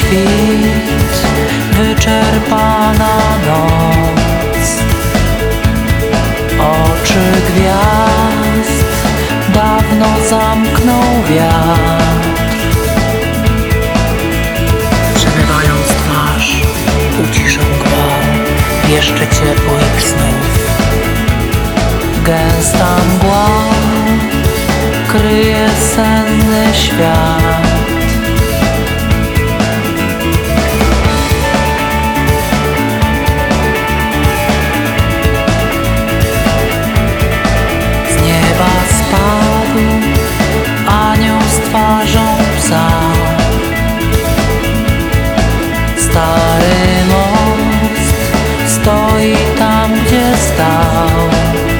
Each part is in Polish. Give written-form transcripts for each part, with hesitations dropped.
świt, wyczerpana noc. Oczy gwiazd dawno zamknął wiatr. Przemywając twarz, uciszą gwałt jeszcze ciepłych snów. Gęsta mgła kryje senny świat. Z nieba spadł anioł z twarzą psa. Stary most stoi tam, gdzie stał.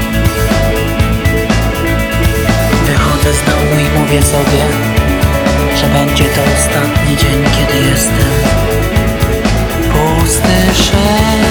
Wychodzę z domu i mówię sobie, że będzie to ostatni dzień, kiedy jestem pusty szef.